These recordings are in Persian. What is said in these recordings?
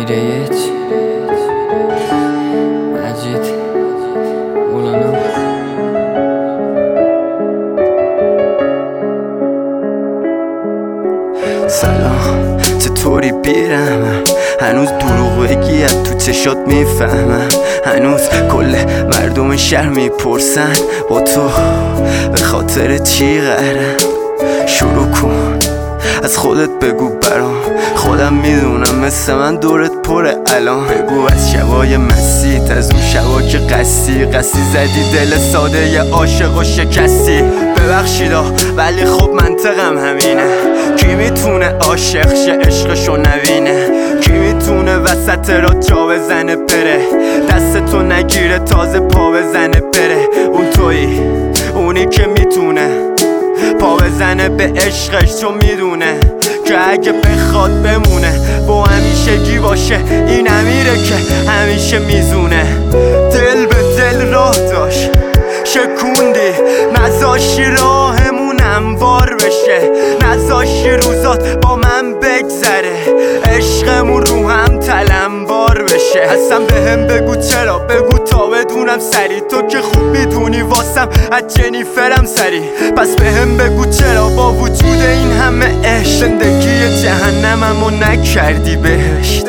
امیریت مجید مولانا. سلام، چطوری بیرم؟ هنوز دروغ بگی از تو چشات میفهمم. هنوز کل مردم شهر میپرسن با تو به خاطر چی قهرم. شروع کن از خودت بگو برام، خودم میدونم مثل من دورت پره الان. بگو از شبای مسیت، از اون شبا که قصی زدی دل ساده ی عاشق و شکستی. ببخشیدا ولی خب منطقم همینه، کی میتونه عاشق شه عشقشو نبینه؟ کی میتونه وسط را جا بزنه پره، دستتو نگیره تازه پا بزنه پره؟ اون تویی، اونی که میتونه پا بزنه به عشقش، چون میدونه که اگه بخواد بمونه با همیشگی باشه. این امیره که همیشه میزونه، دل به دل راه داشت شکوندی، نذاشی راهمون هموار بشه، نذاشی روزات با من بگذره، عشقمون رو هم تلمبار بشه. اصلا بهم بگو چرا، بگو تا بدونم سری، تو که خوب میدونی واسم از جنیفرم سری. پس بهم بگو چرا با وجود این همه عشق زندگی جهنممو نکردی بهشت.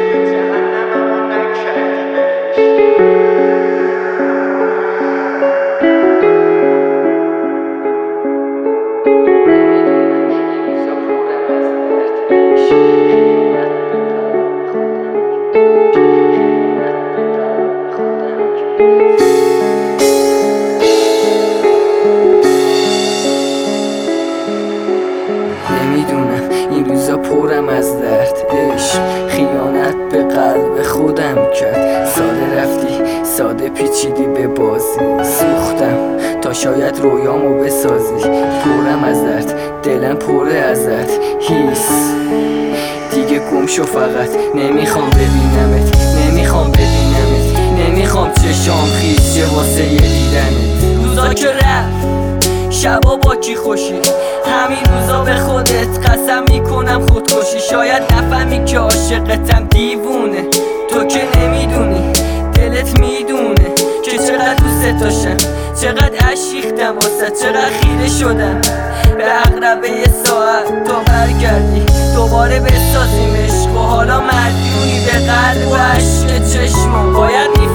نمیدونم این روزا پرم از درد، عشق خیانت به قلب خودم کرد. ساده رفتی ساده پیچیدی به بازی، سوختم تا شاید رویامو بسازی. پرم از درد دلم پره ازت، هیس دیگه گم شو فقط. نمیخوام ببینمت، نمیخوام ببینمت، نمیخوام چشام خیشه واسه یه دیدنت. روزا که رفت شبا با کی خوشی، همین روزا به خودت قسم میکنم خودکشی. شاید نفهمی که عاشقتم دیوونه، تو که نمیدونی دلت میدونه که چقدر دوست داشتم، چقدر اشیختم واسه، چقدر خیره شدم به عقربه یه ساعت تا برگردی دوباره بسازیم عشق. و حالا مدیونی به قلب و عشق چشمم، باید